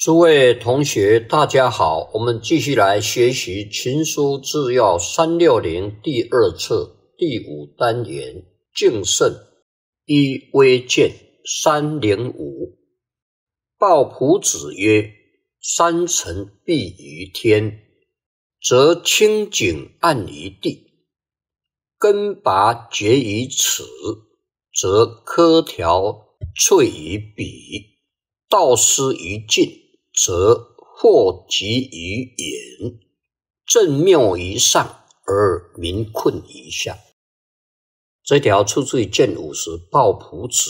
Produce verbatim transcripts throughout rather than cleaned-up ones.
诸位同学大家好，我们继续来学习群书治要三六零第二册第五单元敬圣一微见三零五。鲍朴子曰：三臣必于天，则清井暗于地，根拔绝于齿，则苛条淬于笔，道失于尽，则祸及于眼，正谬于上，而民困于下。这条出自于建武时鲍朴子。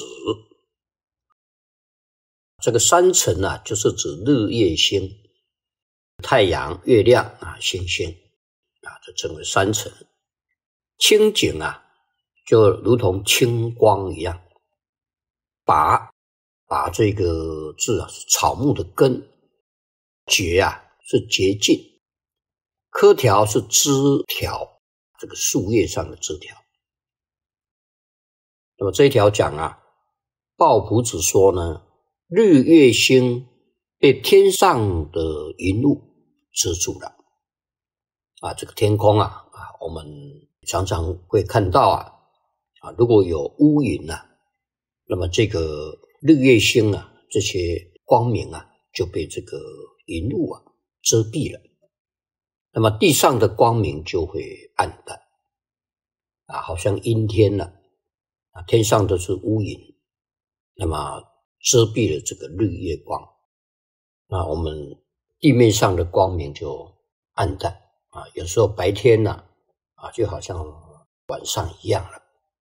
这个三辰啊，就是指日月星、太阳、月亮啊、星星啊，这称为三辰。清井啊，就如同清光一样。拔拔这个字啊，是草木的根。节啊，是洁净。苛条是枝条，这个树叶上的枝条。那么这一条讲啊，鲍朴子说呢，日月星被天上的云雾遮住了啊，这个天空啊啊，我们常常会看到啊啊，如果有乌云啊，那么这个日月星啊，这些光明啊，就被这个云雾啊遮蔽了，那么地上的光明就会暗淡啊，好像阴天了啊，天上都是乌云，那么遮蔽了这个日月光，那我们地面上的光明就暗淡啊，有时候白天呢 啊, 啊，就好像晚上一样了。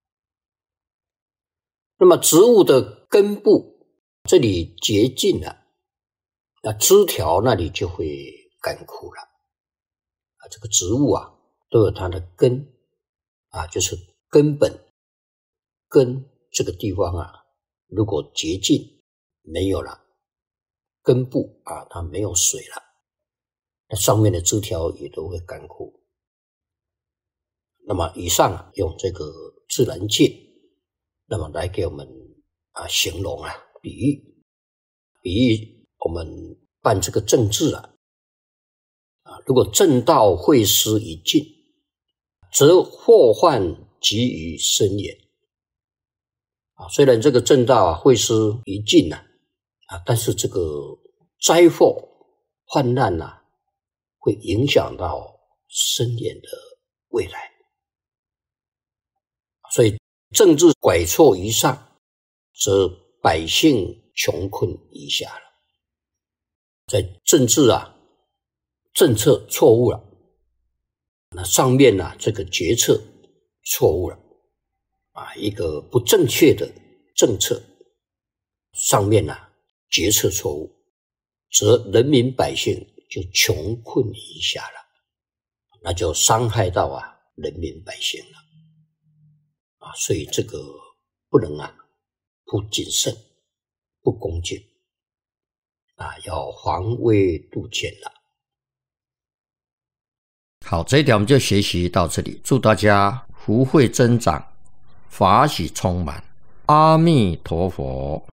那么植物的根部这里洁净了，那枝条那里就会干枯了啊，这个植物啊都有它的根啊，就是根本根这个地方啊，如果洁净没有了，根部啊它没有水了，那上面的枝条也都会干枯。那么以上啊用这个自然界，那么来给我们啊形容啊比喻，比喻我们办这个政治啊，啊如果正道会失于尽，则祸患及于深远。啊，虽然这个正道啊会失于尽啊，啊，但是这个灾祸患难啊，会影响到深远的未来。所以政治拐错于上，则百姓穷困于下了。在政治啊政策错误了，那上面啊这个决策错误了啊，一个不正确的政策，上面啊决策错误，则人民百姓就穷困于下了，那就伤害到啊人民百姓了啊，所以这个不能啊不谨慎不恭敬啊，要防微杜渐了。 好，这一条我们就学习到这里，祝大家福慧增长，法喜充满，阿弥陀佛。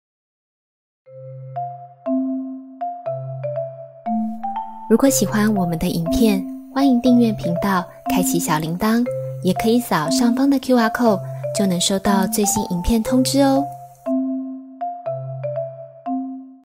如果喜欢我们的影片，欢迎订阅频道，开启小铃铛，也可以扫上方的 Q R code， 就能收到最新影片通知哦。